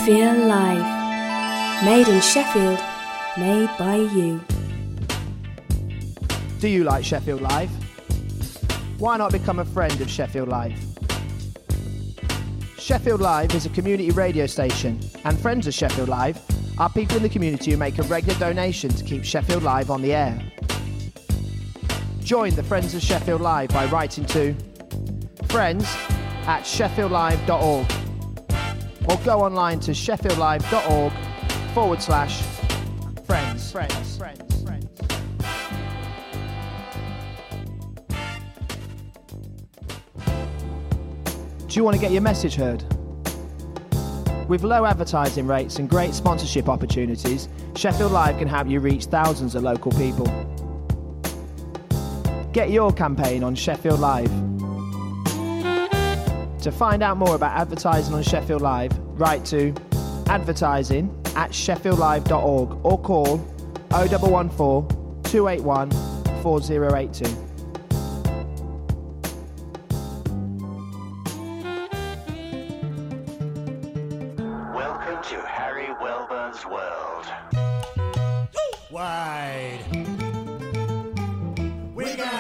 Feel Live. Made in Sheffield, made by you. Do you like Sheffield Live? Why not become a friend of Sheffield Live? Sheffield Live is a community radio station, and friends of Sheffield Live are people in the community who make a regular donation to keep Sheffield Live on the air. Join the Friends of Sheffield Live by writing to friends@sheffieldlive.org or go online to sheffieldlive.org/friends. Do you want to get your message heard? With low advertising rates and great sponsorship opportunities, Sheffield Live can help you reach thousands of local people. Get your campaign on Sheffield Live. To find out more about advertising on Sheffield Live, write to advertising@sheffieldlive.org or call 0114 281 4082. Welcome to Harry Welburn's world. Wide. We go.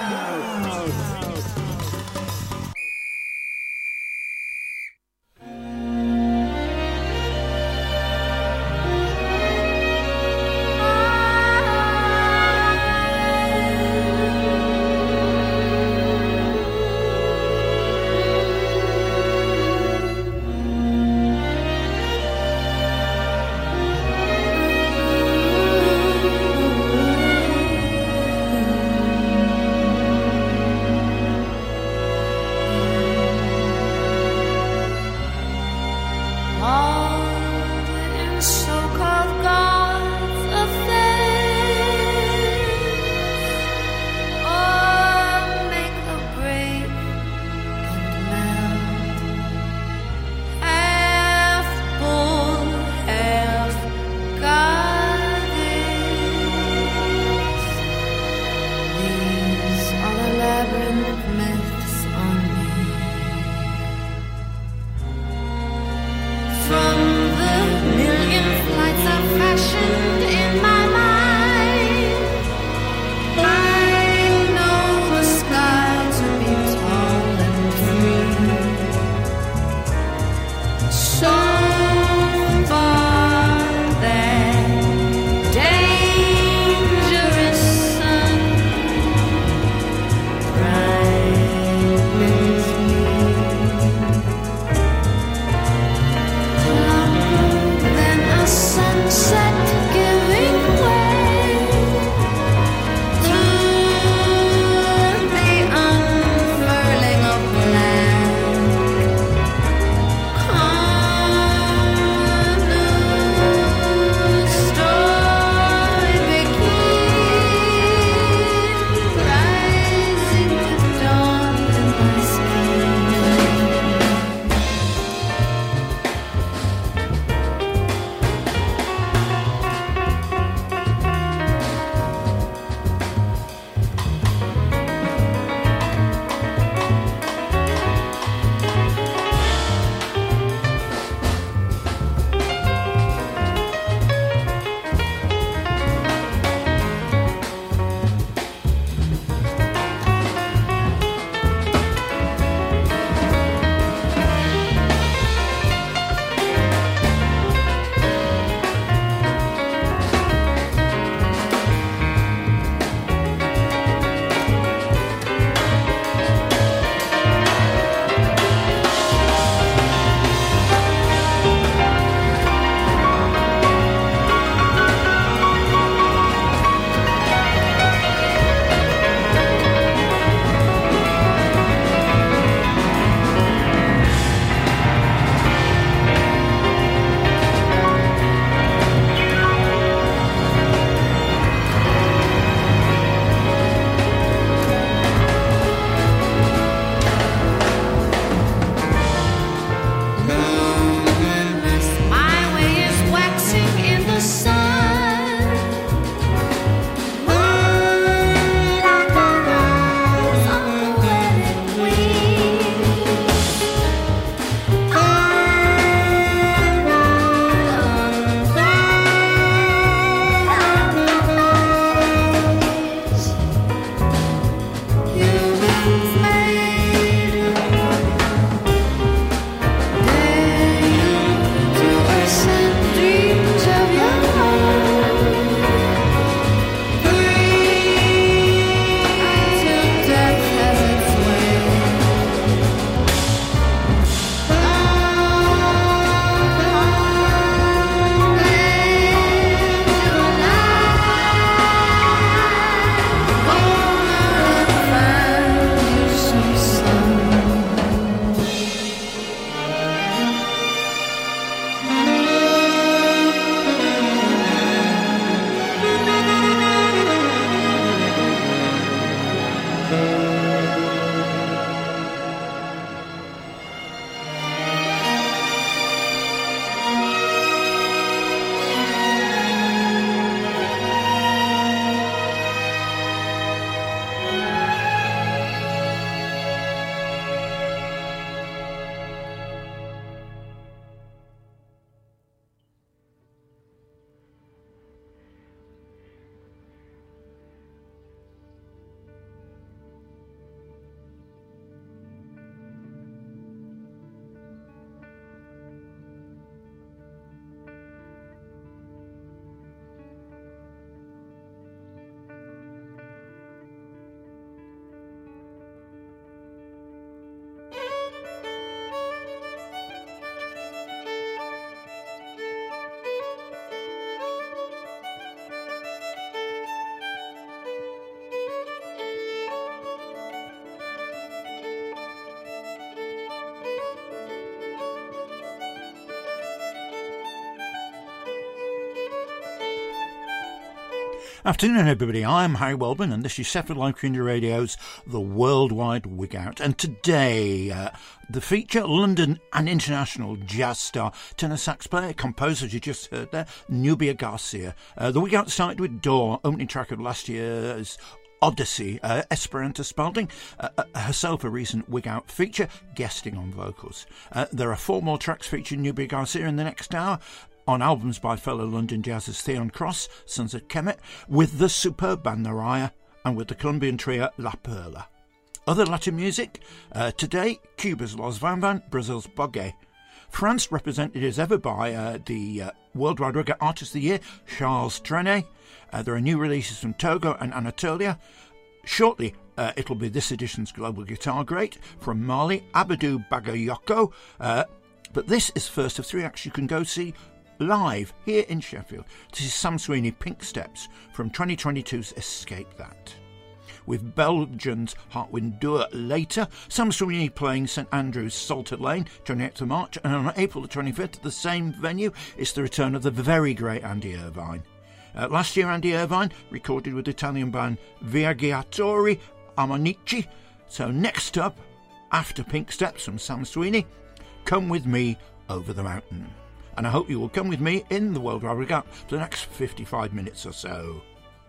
Afternoon, everybody. I'm Harry Welburn, and this is Sheffield Live Community Radio's The Worldwide Wig Out. And today, the feature, London and international jazz star, tenor sax player, composer, as you just heard there, Nubia Garcia. The Wig Out started with Door, opening track of last year's Odyssey, Esperanza Spalding, herself a recent Wig Out feature, guesting on vocals. There are 4 more tracks featuring Nubia Garcia in the next hour, on albums by fellow London jazzers Theon Cross, Sons of Kemet, with the superb band Naraya, and with the Colombian trio La Perla. Other Latin music, today, Cuba's Los Van Van, Brazil's Bogué. France, represented as ever by the Worldwide Reggae Artist of the Year, Charles Trenet. There are new releases from Togo and Anatolia. Shortly, it'll be this edition's Global Guitar Great from Mali, Abadou Bagayoko. But this is first of 3 acts you can go see live here in Sheffield. This is Sam Sweeney, Pink Steps, from 2022's Escape That. With Belgians Hartwin Doer later, Sam Sweeney playing St Andrew's Salter Lane, 28th of March, and on April the 25th at the same venue, it's the return of the very great Andy Irvine. Last year, Andy Irvine recorded with Italian band Viaggiatori Armonici. So next up, after Pink Steps from Sam Sweeney, Come With Me Over the Mountain. And I hope you will come with me in the Worldwide Wig Out for the next 55 minutes or so.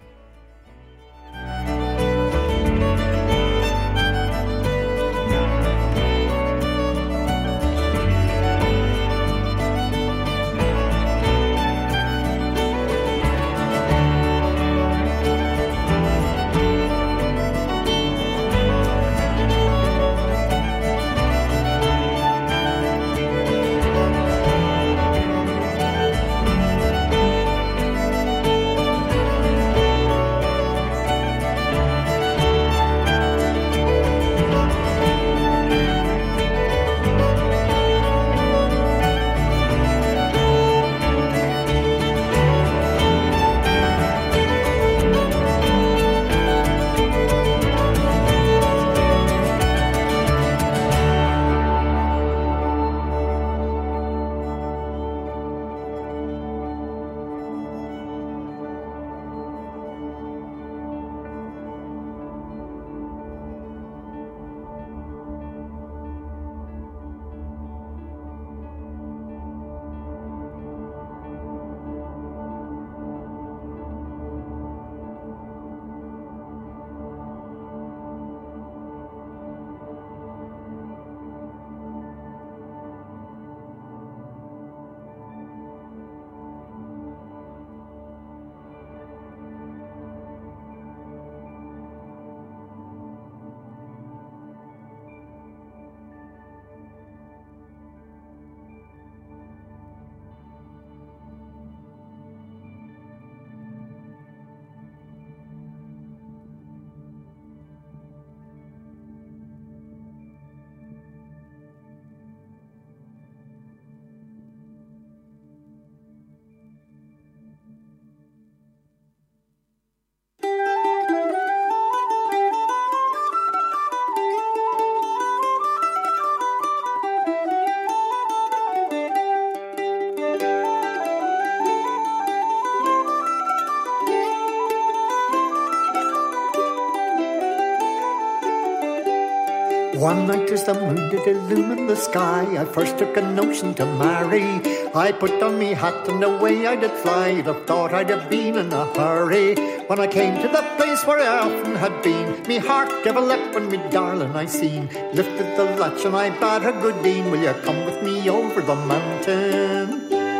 One night as the moon did illumine the sky, I first took a notion to marry. I put on me hat and away I did fly. You'd have thought I'd have been in a hurry. When I came to the place where I often had been, me heart gave a leap when me darling I seen. Lifted the latch and I bade her good deen, will you come with me over the mountain?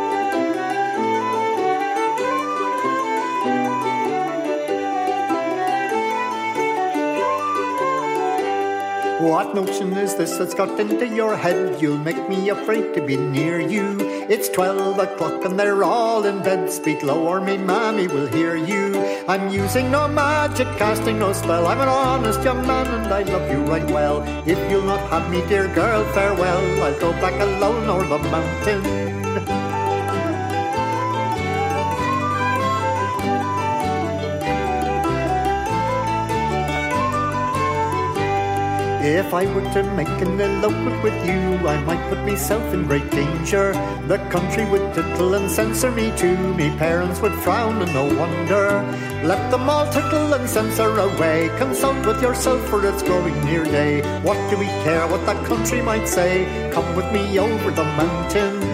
What notion is this that's got into your head? You'll make me afraid to be near you. It's 12 o'clock and they're all in bed. Speak low or me mammy will hear you. I'm using no magic, casting no spell. I'm an honest young man and I love you right well. If you'll not have me, dear girl, farewell. I'll go back alone o'er the mountain. If I were to make an elopement with you, I might put myself in great danger. The country would tittle and censor me too. Me parents would frown and no wonder. Let them all tittle and censor away. Consult with yourself for it's growing near day. What do we care what that country might say? Come with me over the mountain.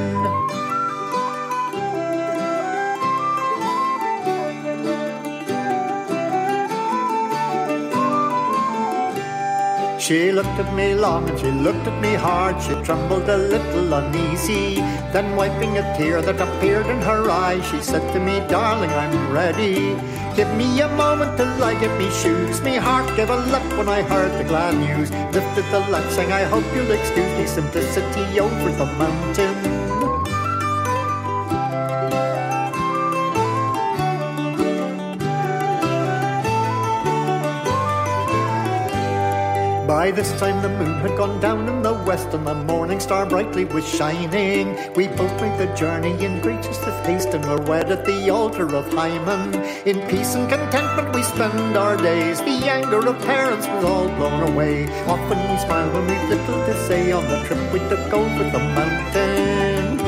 She looked at me long and she looked at me hard. She trembled a little uneasy. Then wiping a tear that appeared in her eye, she said to me, darling, I'm ready. Give me a moment till I get me shoes. Me heart gave a leap when I heard the glad news. Lifted the latch saying, I hope you'll excuse me simplicity over the mountain. By this time the moon had gone down in the west, and the morning star brightly was shining. We both made the journey in greatest of haste, and were wed at the altar of Hymen. In peace and contentment we spend our days. The anger of parents was all blown away. Often we smile when we've little to say on the trip we took over the mountain.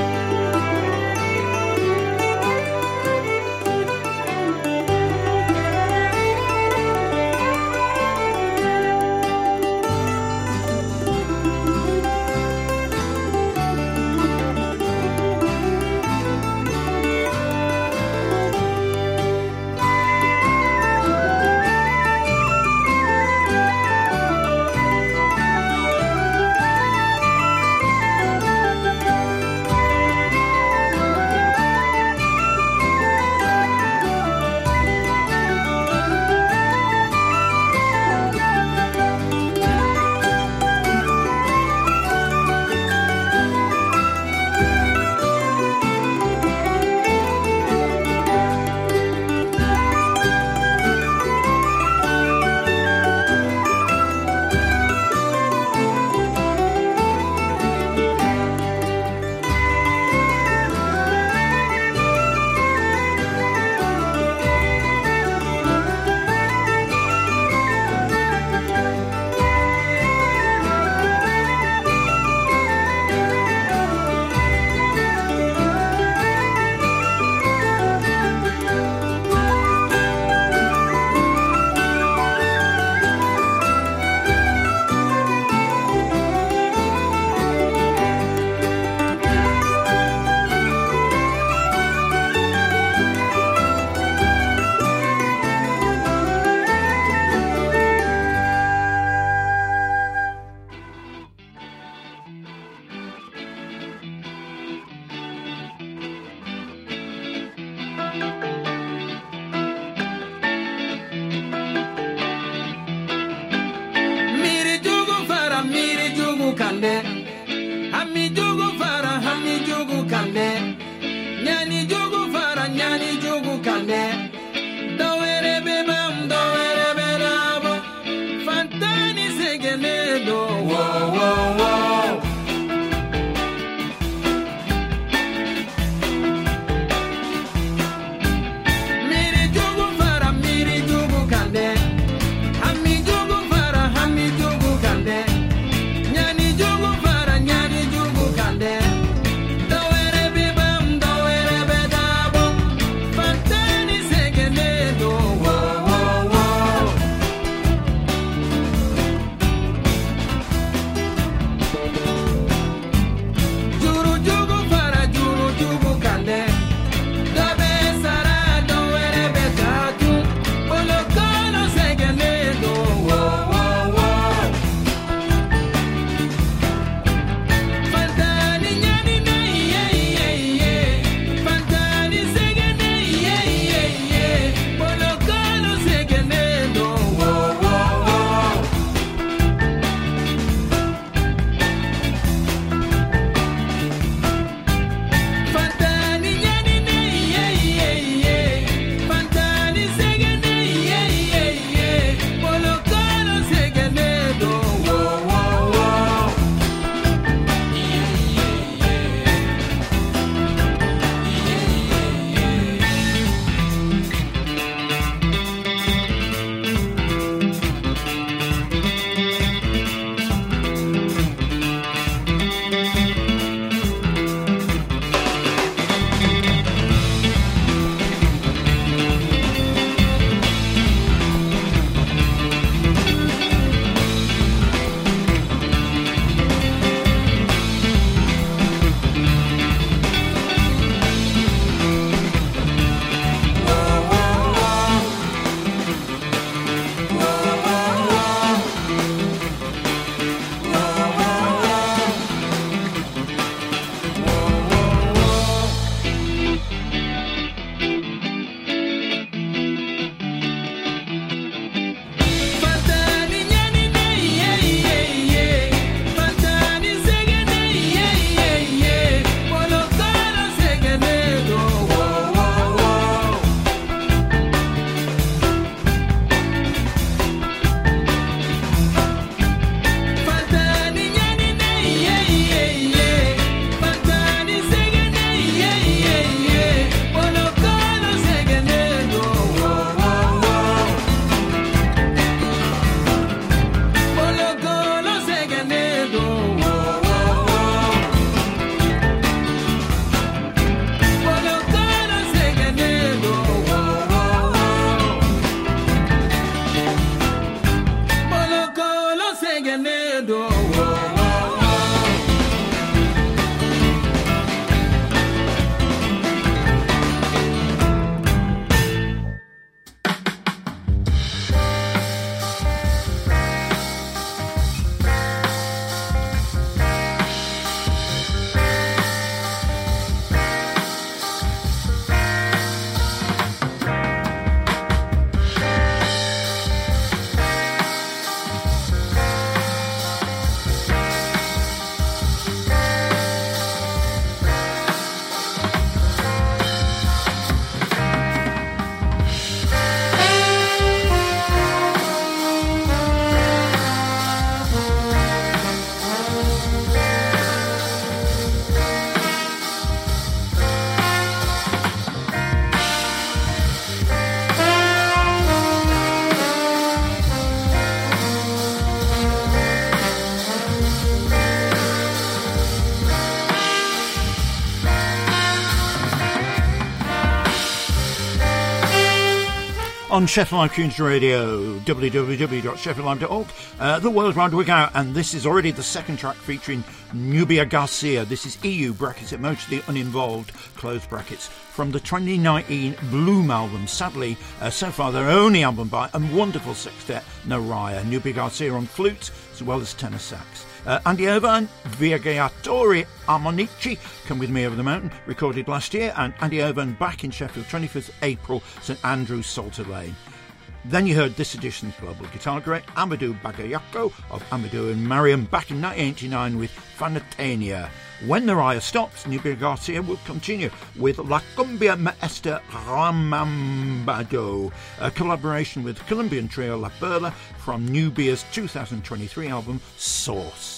on Sheffield Live Community Radio, www.sheffieldlive.org, the Worldwide Wig Out, and this is already the second track featuring Nubia Garcia. This is EU (brackets mostly uninvolved) close brackets from the 2019 Bloom album. Sadly, so far their only album by a wonderful sextet, Naraya. Nubia Garcia on flute as well as tenor sax. Andy Over and Viaggiatori Armonici, Come With Me Over the Mountain, recorded last year, and Andy Over back in Sheffield, 25th April, St Andrews, Salter Lane. Then you heard this edition's global guitar great Amadou Bagayoko of Amadou and Mariam back in 1989 with Fanatania. When Naraya stops, Nubia Garcia will continue with La Cumbia Maestra Ramambado, a collaboration with Colombian trio La Perla from Nubia's 2023 album Source.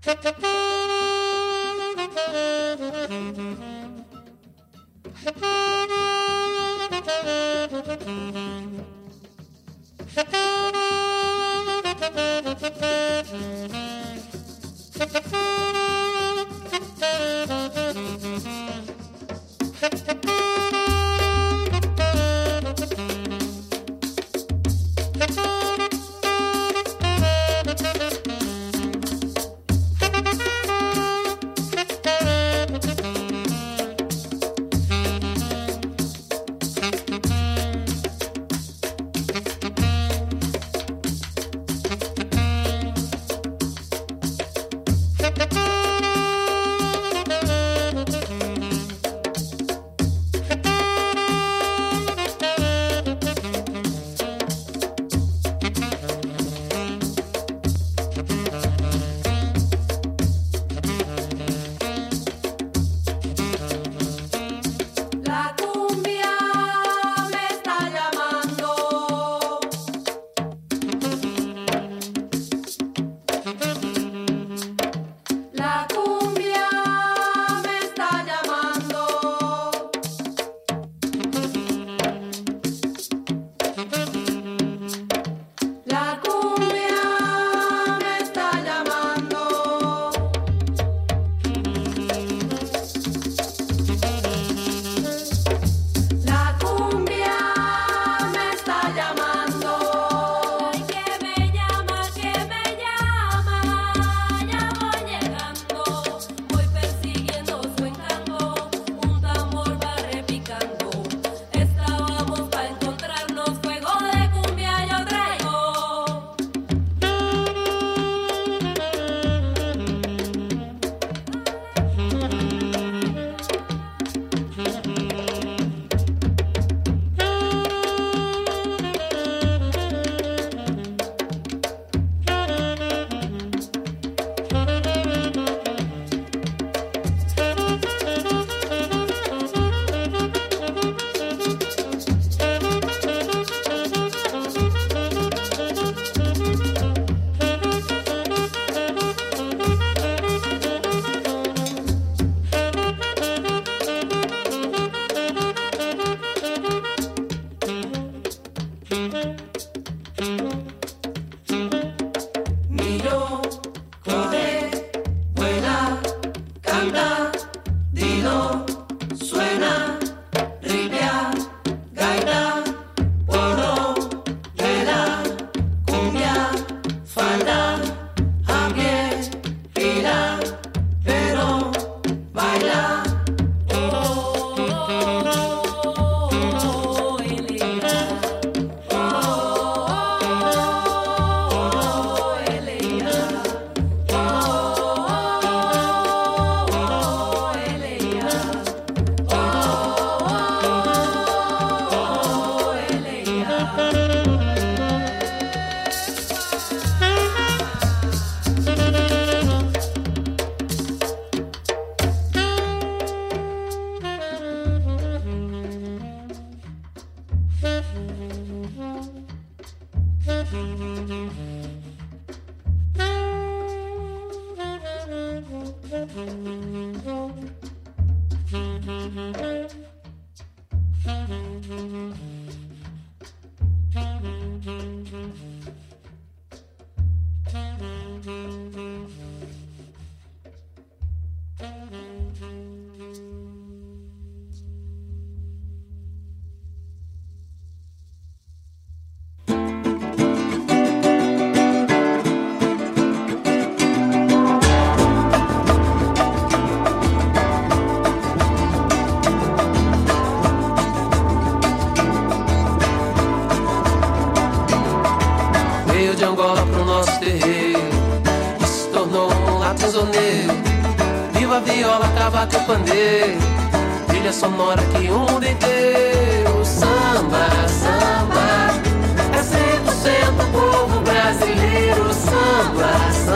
Viva a viola, cavaco e pandeiro, trilha sonora que o mundo inteiro. Samba, samba, é 100% povo brasileiro. Samba,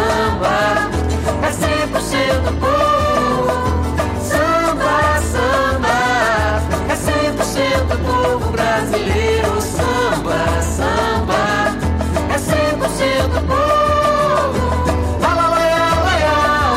samba, é 100% povo. Samba, samba, é 100% povo brasileiro. Samba, samba, é 100% povo. La la la la la.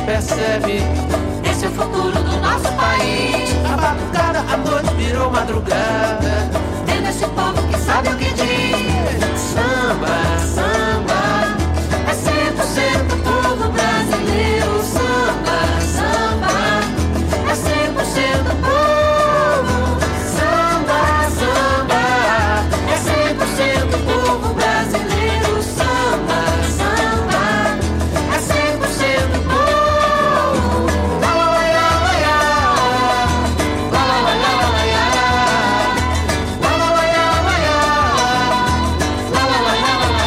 percebe. Esse é o futuro do nosso país. A batucada, a noite virou madrugada. É desse povo que sabe o que diz. Samba, samba, é 100% povo brasileiro. Samba, samba, é 100% povo. Samba, samba, é 100% povo brasileiro. Samba, samba, é 100% povo. La la la la la, la la la la la, la la la la la, la la la la la.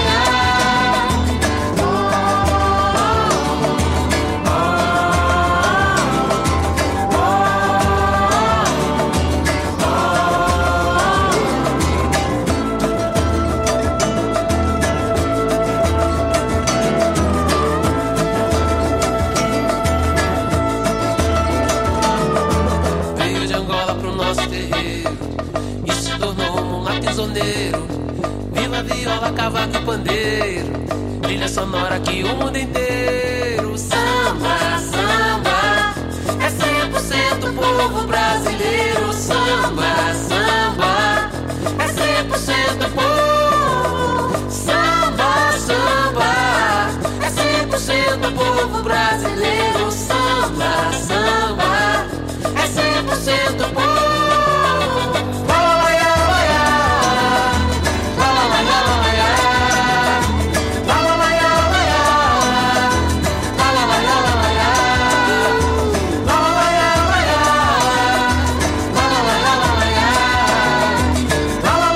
Veio de Angola pro nosso terreiro e se tornou um mulato prisioneiro. Viva a viola, cavaco e pandeiro, trilha sonora que o mundo inteiro. Samba, samba, é 100% povo brasileiro. Samba, samba, é 100% povo. Samba, samba, é 100% povo brasileiro. Samba, samba, é 100% povo. La la la la la, la la la la la, la la la la la, la la la la la, la la la la la, la la la la la, la la la la la, la la la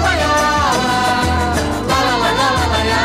la la.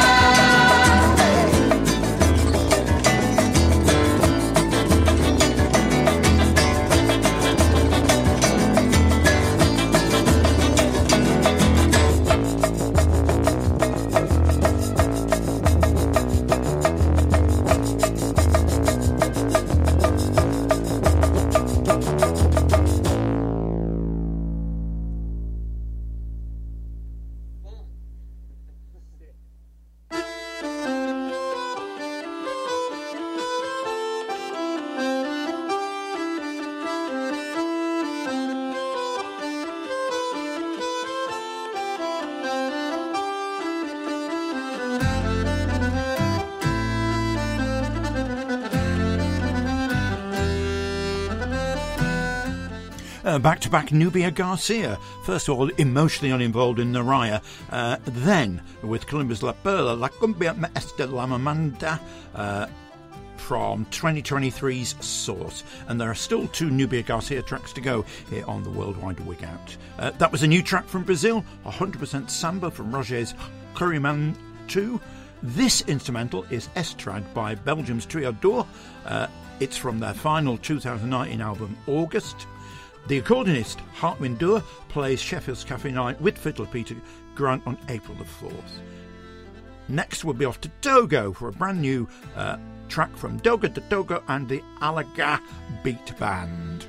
Back-to-back Nubia Garcia. First of all, emotionally uninvolved in Naraya. Then, with Columbus La Perla, La Cumbia Maestra La Mamanda, from 2023's Source. And there are still 2 Nubia Garcia tracks to go here on the Worldwide Wig Out. That was a new track from Brazil, 100% Samba from Roger's Curryman 2. This instrumental is Estrade by Belgium's Trio d'Or. It's from their final 2019 album, August. The accordionist Hartwin Doer plays Sheffield's Cafe Night with fiddler Peter Grant on April the 4th. Next we'll be off to Togo for a brand new track from Doga de Togo and the Alaga Beat Band.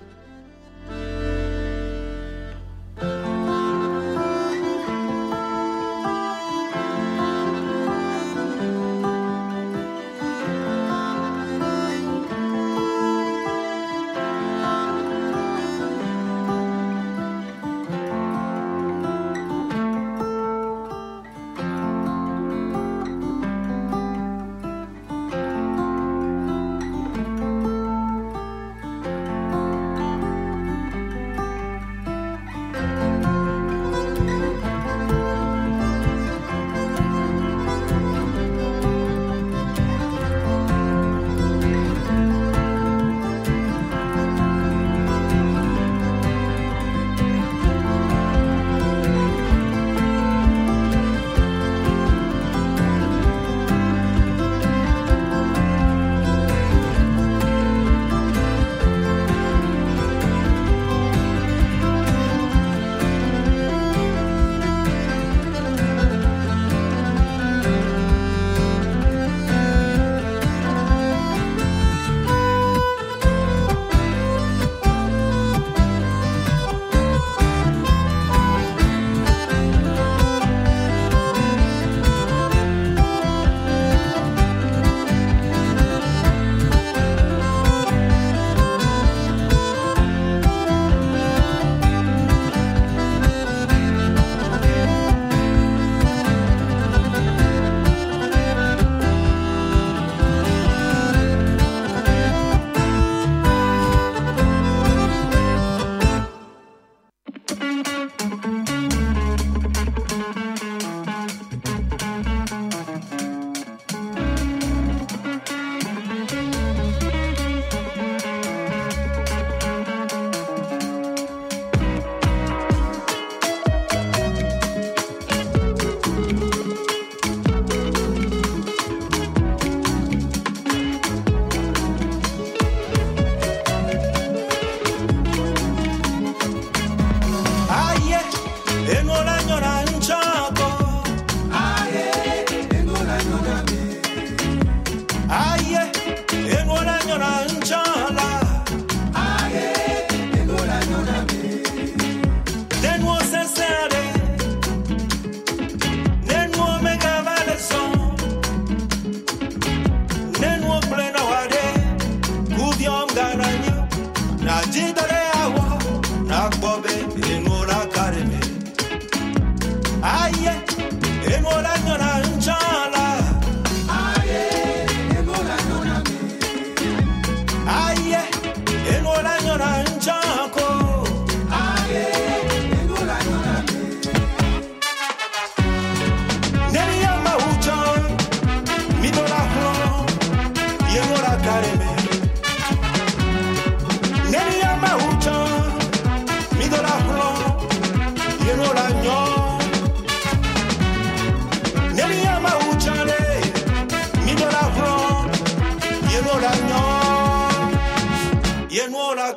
mola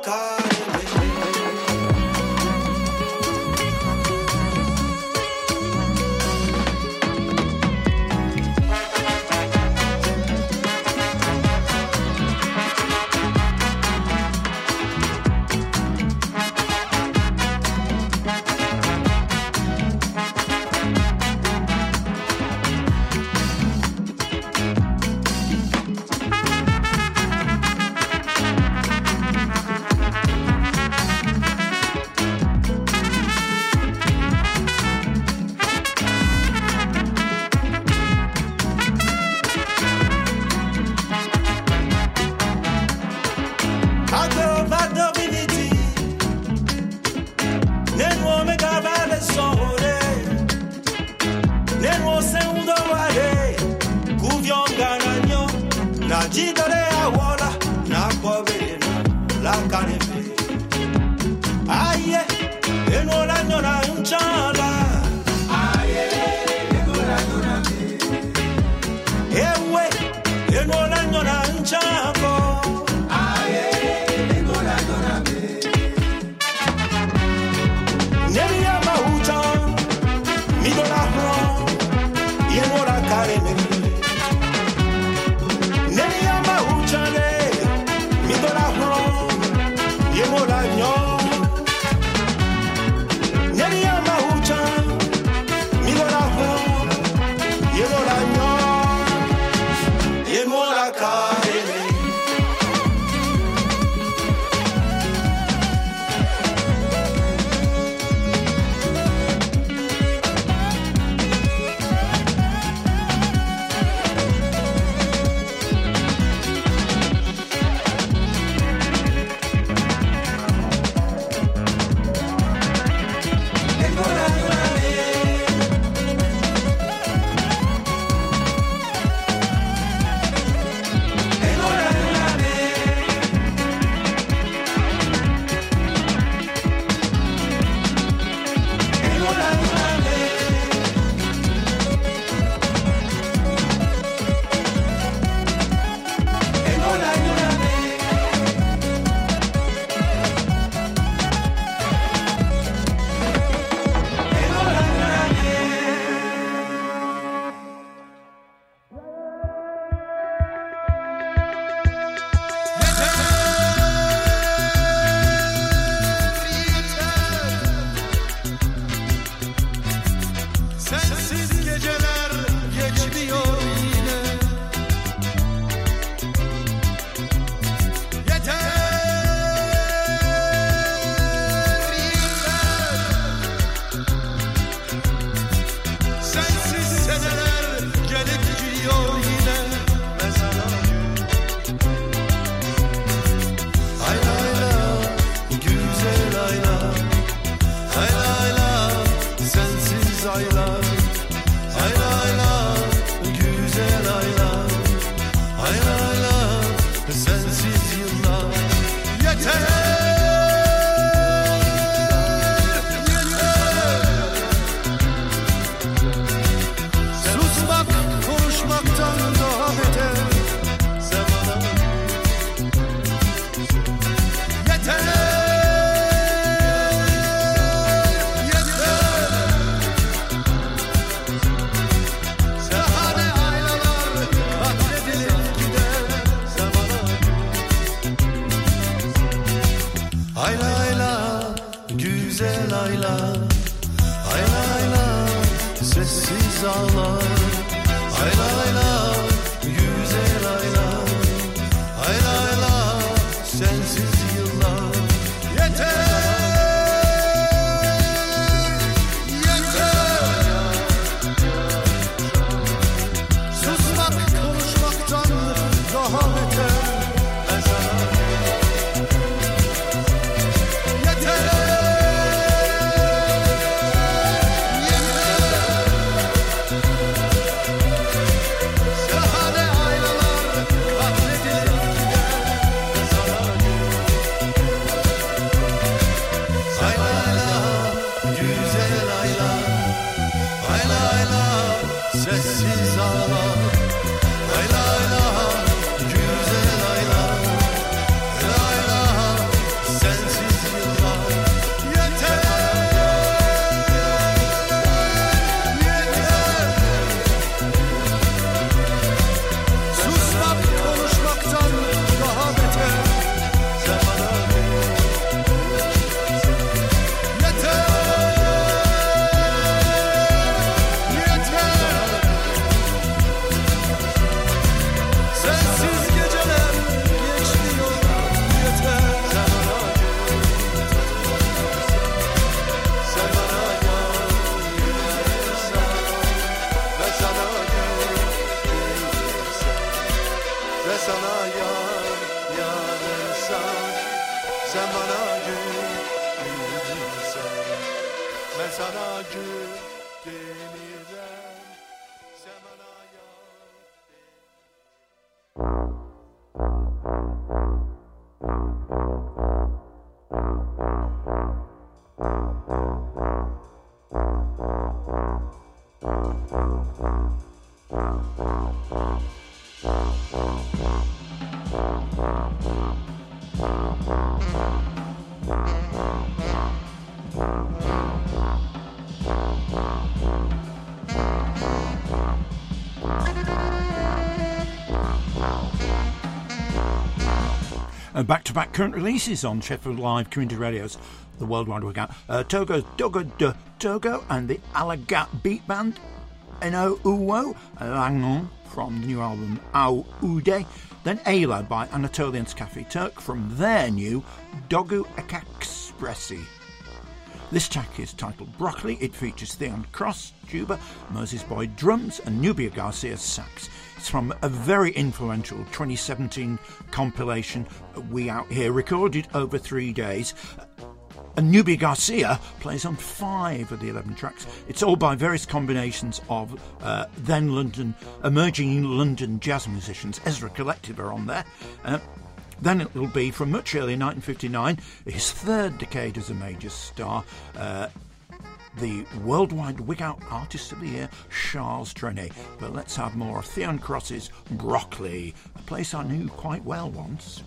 Back-to-back current releases on Sheffield Live Community Radio's The Worldwide Workout. Togo and the Alagat Beat Band, Eno Uwo, Langon from the new album Au Ude, then Ayla by Anatolian Cafe Turk from their new Dogu Expressi. This track is titled Broccoli. It features Theon Cross, tuba, Moses Boyd drums and Nubia Garcia sax. It's from a very influential 2017 compilation, We Out Here, recorded over 3 days. And Nubia Garcia plays on 5 of the 11 tracks. It's all by various combinations of then emerging London jazz musicians. Ezra Collective are on there. Then it will be from much earlier, 1959, his third decade as a major star, the Worldwide Wig-Out Artist of the Year, Charles Trenet. But let's have more of Theon Cross's Broccoli, a place I knew quite well once.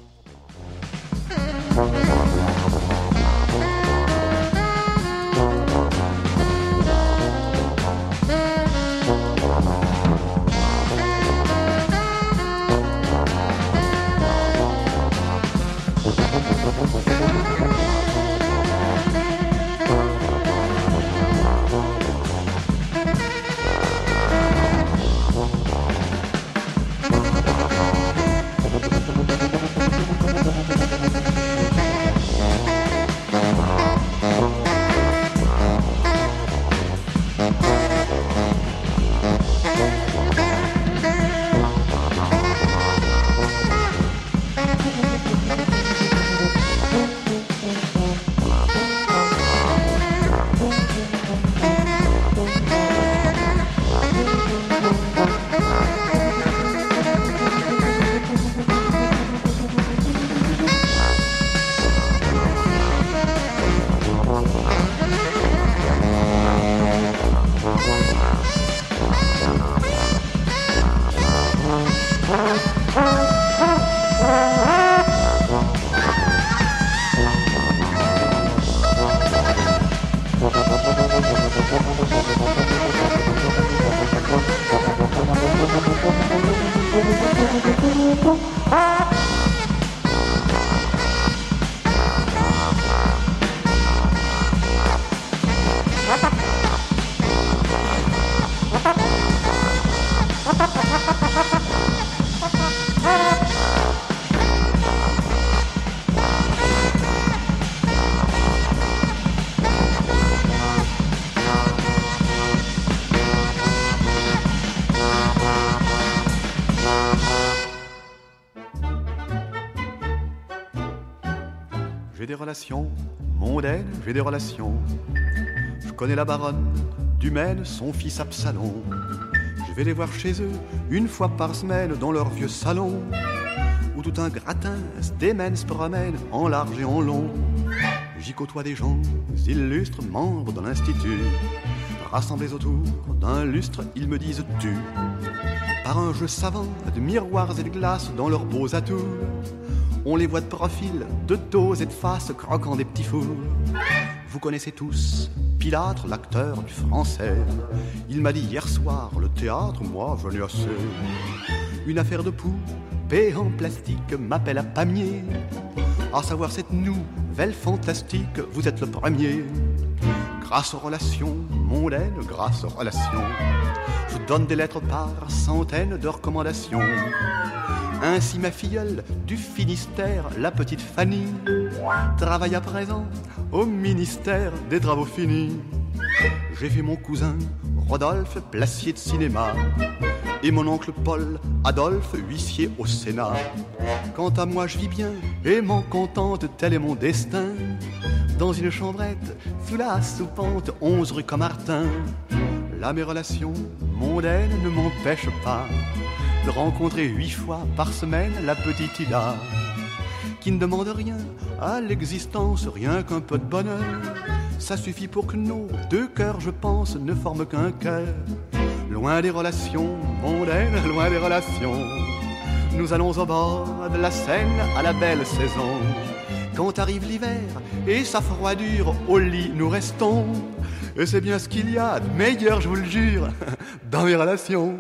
J'ai des relations mondaines, j'ai des relations. Je connais la baronne du Maine, son fils Absalom. Je vais les voir chez eux une fois par semaine dans leur vieux salon, où tout un gratin se démène, se promène en large et en long. J'y côtoie des gens illustres, membres de l'institut, rassemblés autour d'un lustre, ils me disent tu. Par un jeu savant de miroirs et de glaces dans leurs beaux atouts, on les voit de profil, de dos et de face, croquant des petits fours. Vous connaissez tous Pilâtre, l'acteur du français. Il m'a dit hier soir, le théâtre, moi, je n'ai assez. Une affaire de poupée en plastique m'appelle à Pamiers. À savoir cette nouvelle fantastique, vous êtes le premier. Grâce aux relations mondaines, grâce aux relations, je donne des lettres par centaines de recommandations. Ainsi ma filleule du Finistère, la petite Fanny, travaille à présent au ministère des Travaux finis. J'ai vu mon cousin Rodolphe, placier de cinéma, et mon oncle Paul Adolphe, huissier au Sénat. Quant à moi je vis bien et m'en contente, tel est mon destin, dans une chambrette sous la soupente 11 rue Commartin. Là mes relations mondaines ne m'empêchent pas de rencontrer 8 fois par semaine la petite Ida, qui ne demande rien à l'existence, rien qu'un peu de bonheur. Ça suffit pour que nos 2 cœurs, je pense, ne forment qu'un cœur. Loin des relations mondaines, loin des relations, nous allons au bord de la Seine à la belle saison. Quand arrive l'hiver et sa froidure, au lit nous restons. Et c'est bien ce qu'il y a de meilleur, je vous le jure, dans mes relations.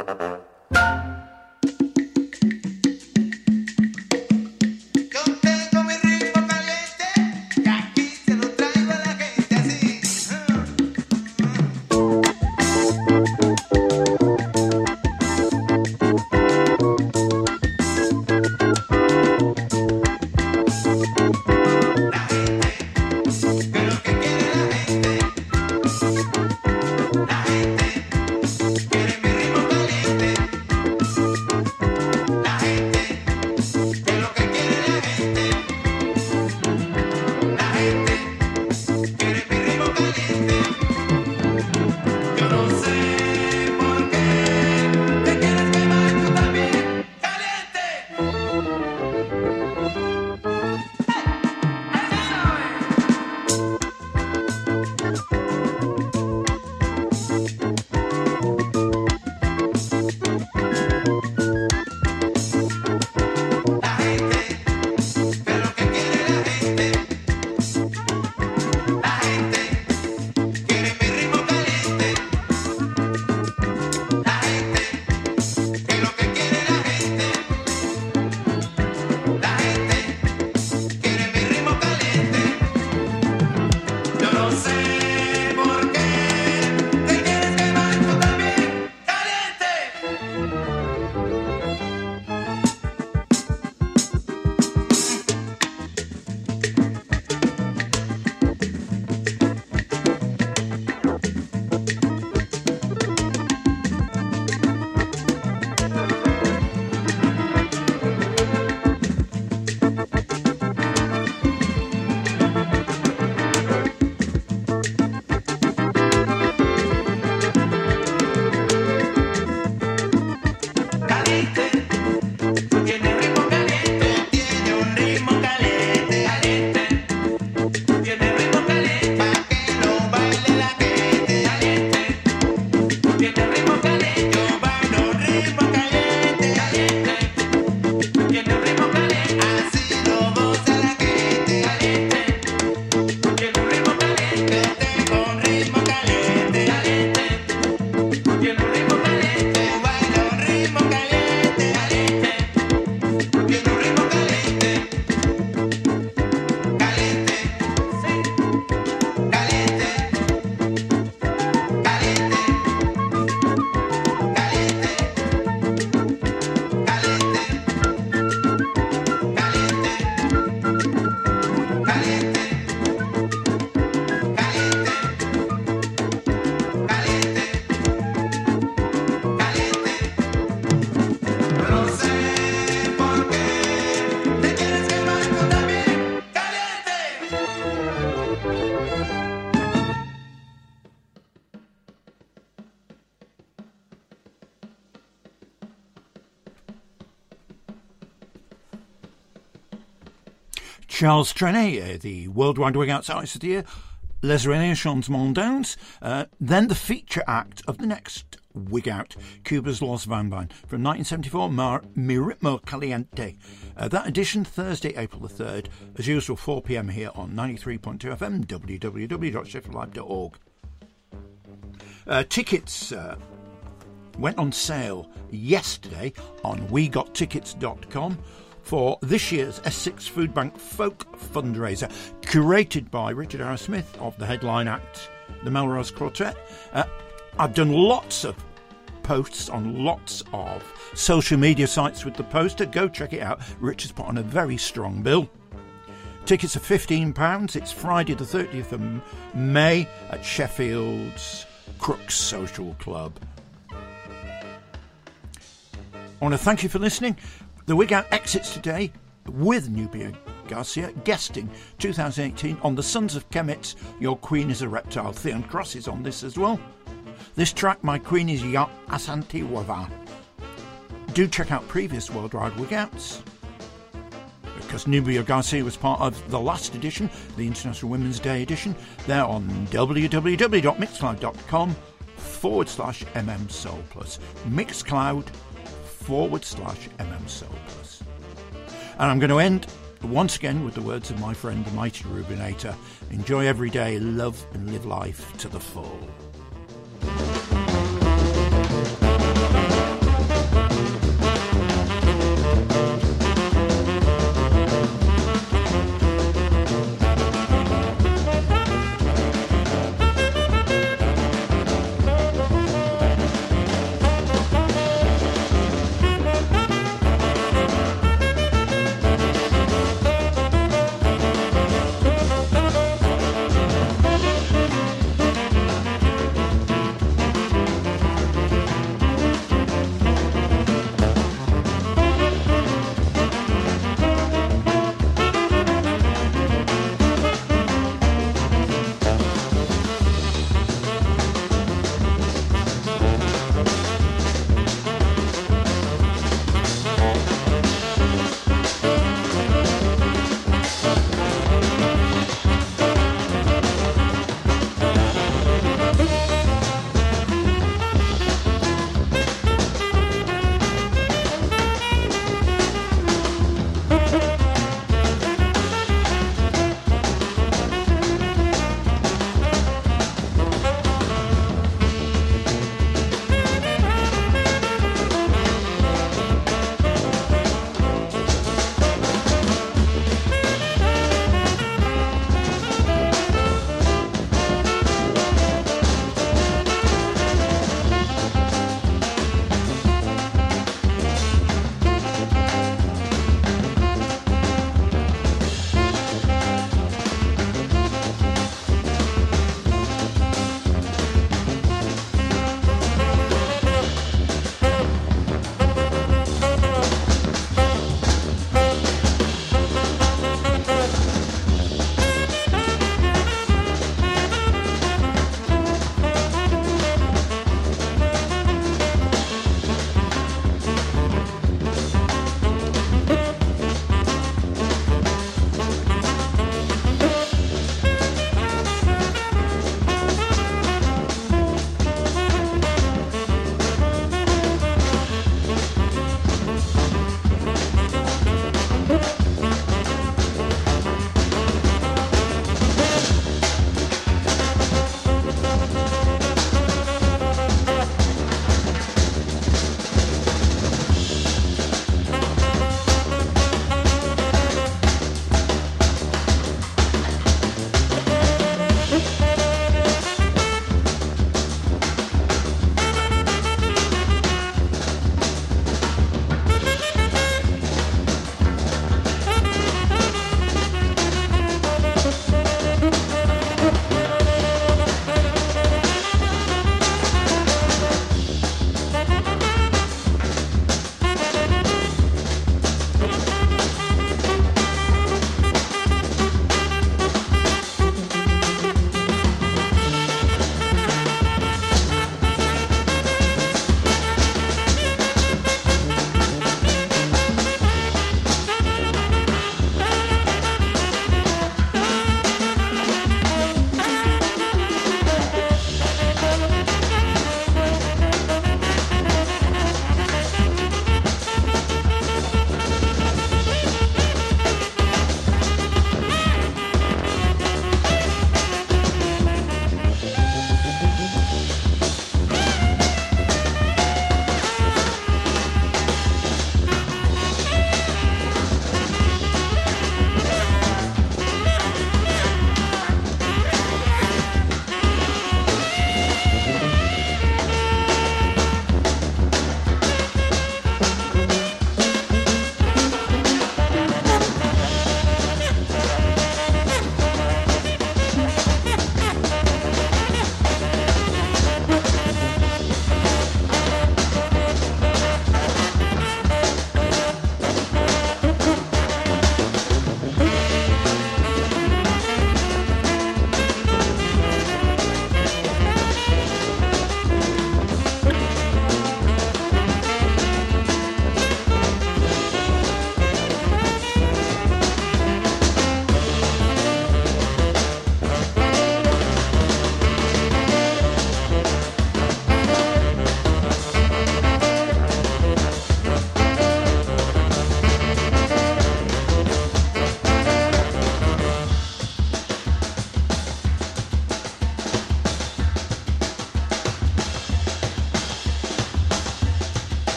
Charles Trenet, the Worldwide Wig Out Artist of the Year, Les Relations Mondaines, then the feature act of the next Wig Out, Cuba's Los Van Van, from 1974, Mi Ritmo Caliente. That edition, Thursday, April the 3rd, as usual, 4 p.m. here on 93.2 FM, www.sheffieldlive.org. Tickets went on sale yesterday on wegottickets.com for this year's Essex Food Bank Folk Fundraiser, curated by Richard Arrowsmith of the headline act, the Melrose Quartet. I've done lots of posts on lots of social media sites with the poster. Go check it out. Richard's put on a very strong bill. Tickets are £15. It's Friday the 30th of May at Sheffield's Crooks Social Club. I want to thank you for listening. The Wig Out exits today with Nubia Garcia guesting 2018 on the Sons of Kemet's Your Queen is a Reptile. Theon Cross is on this as well. This track, My Queen is Ya Asante Wava. do check out previous Worldwide Wigouts, because Nubia Garcia was part of the last edition, the International Women's Day edition. They're on www.mixcloud.com/mmsoulplus. Mixcloud/mmsoulplus. And I'm going to end once again with the words of my friend, the mighty Rubinator. Enjoy every day, love and live life to the full.